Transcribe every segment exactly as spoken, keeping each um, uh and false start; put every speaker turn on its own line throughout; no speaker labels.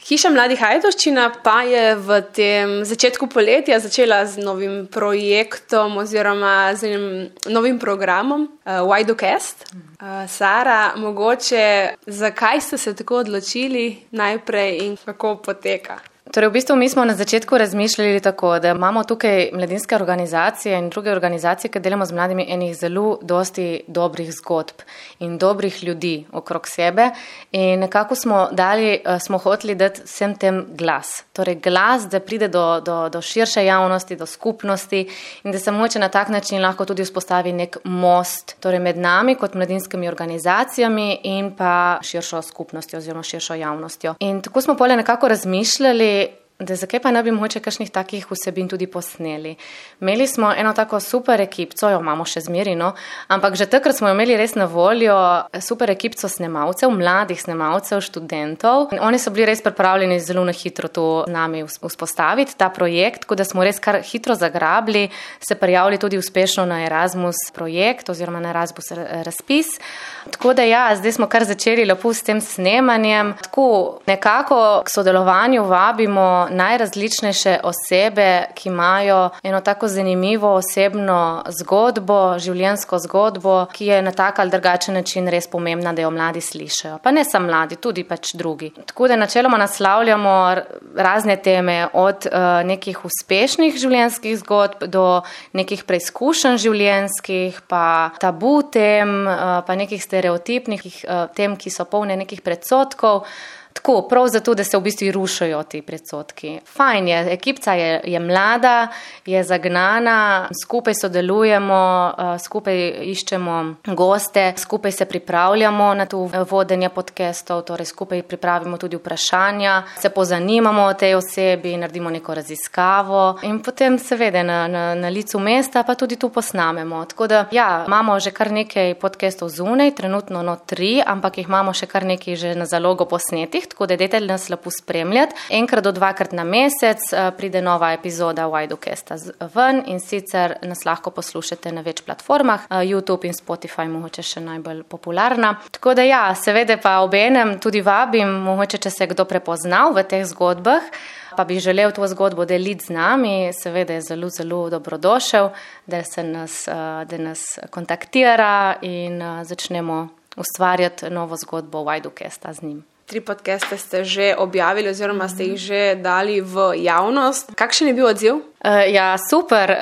Hiša mladih Ajdovščina pa je v tem začetku poletja začela z novim projektom oziroma z enim novim programom uh, Wajdocast. Uh, Sara, mogoče zakaj ste se tako odločili najprej in kako poteka?
Torej, v bistvu mi smo na začetku razmišljali tako, da imamo tukaj mladinske organizacije in druge organizacije, ki delamo z mladimi, enih zelo dosti dobrih zgodb in dobrih ljudi okrog sebe in nekako smo dali, smo hoteli dati vsem tem glas. Torej, glas, da pride do, do, do širše javnosti, do skupnosti in da se moče na tak način lahko tudi vzpostavi nek most, torej med nami kot mladinskimi organizacijami in pa širšo skupnostjo oziroma širšo javnostjo. In tako smo pole nekako razmišljali, da zakaj pa ne bi mogoče kakšnih takih vsebin tudi posneli. Imeli smo eno tako super ekipco, jo imamo še zmeri, no, ampak že takrat smo imeli res na voljo super ekipco snemalcev, mladih snemalcev, študentov. In oni so bili res pripravljeni zelo na hitro to z nami vzpostaviti, ta projekt, tako da smo res kar hitro zagrabili, se prijavili tudi uspešno na Erasmus projekt oziroma na Erasmus razpis. Tako da ja, zdaj smo kar začeli lepo s tem snemanjem. Tako nekako k sodelovanju vabimo najrazličnejše osebe, ki imajo eno tako zanimivo osebno zgodbo, življenjsko zgodbo, ki je na tak ali drugačen način res pomembna, da jo mladi slišajo. Pa ne samo mladi, tudi pač drugi. Tako da načeloma naslavljamo razne teme, od uh, nekih uspešnih življenjskih zgodb do nekih preizkušenj življenjskih, pa tabu tem, uh, pa nekih stereotipnih uh, tem, ki so polne nekih predsotkov. Tako, prav zato, da se v bistvu rušajo ti predsodki. Fajn je, ekipca je, je mlada, je zagnana, skupaj sodelujemo, skupaj iščemo goste, skupaj se pripravljamo na to vodenje podcastov, torej skupaj pripravimo tudi vprašanja, se pozanimamo o tej osebi, naredimo neko raziskavo in potem seveda na, na, na licu mesta pa tudi tu posnamemo. Tako da ja, imamo že kar nekaj podcastov zunaj, trenutno no tri, ampak jih imamo še kar nekaj že na zalogo posnetih. Tako da dajte nas lepo spremljati. Enkrat do dvakrat na mesec pride nova epizoda Wajdocasta ven in sicer nas lahko poslušate na več platformah, YouTube in Spotify mogoče še najbolj popularna. Tako da ja, seveda pa obenem tudi vabim, mogoče če se je kdo prepoznal v teh zgodbah, pa bi želel to zgodbo deliti z nami, seveda je zelo, zelo dobrodošel, da se nas, da nas kontaktira in začnemo ustvarjati novo zgodbo Wajdocasta z njim.
Tri podcaste ste že objavili oziroma ste jih že dali v javnost. Kakšen je bil odziv?
Uh, ja, super.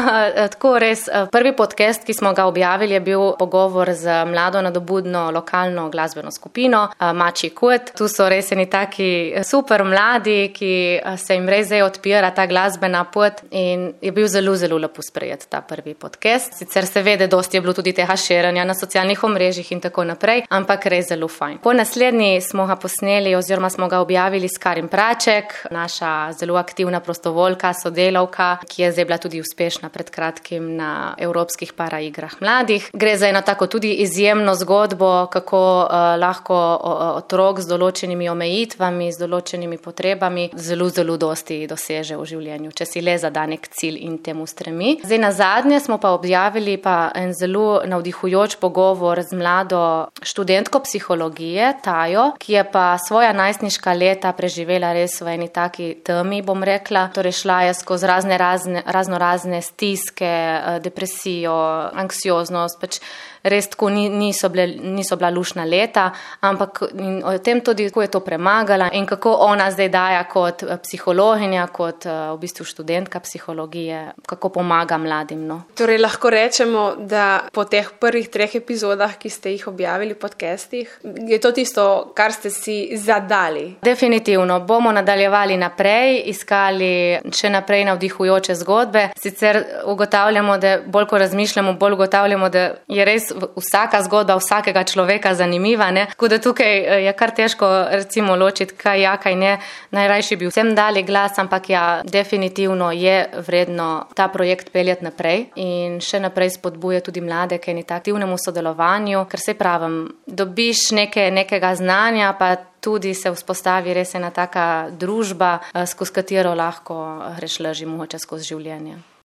Tako res, prvi podcast, ki smo ga objavili, je bil pogovor z mlado nadobudno lokalno glasbeno skupino uh, Mačji kot. Tu so res eni taki super mladi, ki se jim res zdaj odpira ta glasbena pot in je bil zelo, zelo lepo sprejet ta prvi podcast. Sicer se vede, dosti je bilo tudi tega širanja na socialnih omrežjih in tako naprej, ampak res zelo fajn. Po naslednji smo ga posneli oziroma smo ga objavili s Karin Praček, naša zelo aktivna prostovoljka, sodelavka, ki je zdaj bila tudi uspešna pred kratkim na evropskih paraigrah mladih. Gre za eno tako tudi izjemno zgodbo, kako uh, lahko uh, otrok z določenimi omejitvami, z določenimi potrebami zelo, zelo dosti doseže v življenju, če si le zada nek cilj in temu stremi. Zdaj na zadnje smo pa objavili pa en zelo navdihujoč pogovor z mlado študentko psihologije, Tajo, ki je pa svoja najstniška leta preživela res v eni taki temi, bom rekla. Torej šla je skozi razne, razne, razno razne stiske, depresijo, anksioznost, pač res tako niso, bile, niso bila lušna leta, ampak o tem tudi, kako je to premagala in kako ona zdaj daja kot psihologinja, kot v bistvu študentka psihologije, kako pomaga mladim. No.
Torej lahko rečemo, da po teh prvih treh epizodah, ki ste jih objavili v podcastih, je to tisto, kar ste si zadali?
Definitivno. Bomo nadaljevali naprej, iskali še naprej navdihujoče zgodbe. Sicer ugotavljamo, da bolj ko razmišljamo, bolj ugotavljamo, da je res vsaka zgodba vsakega človeka zanimiva, ne? Tako da tukaj je kar težko recimo ločiti, kaj ja, kaj ne. Najrajši bi vsem dali glas, ampak ja, definitivno je vredno ta projekt peljati naprej in še naprej spodbuje tudi mlade k eni aktivnemu sodelovanju, ker se pravim, dobiš neke, nekega znanja, pa tudi se vzpostavi res ena taka družba, skozi katero lahko greš lažje mogoče skozi življenje.